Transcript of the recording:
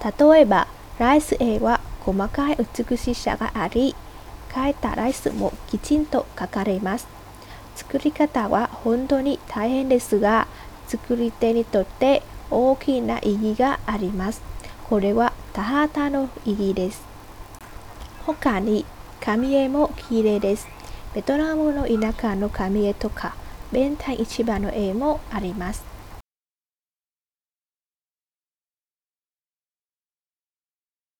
例えば、ライス絵は細かい美しさがあり、描いたライスもきちんと描かれます。作り方は本当に大変ですが、作り手にとって大きな意義があります。これは田畑の意義です。他に紙絵も綺麗です。ベトナムの田舎の紙絵とか、弁天市場の絵もあります。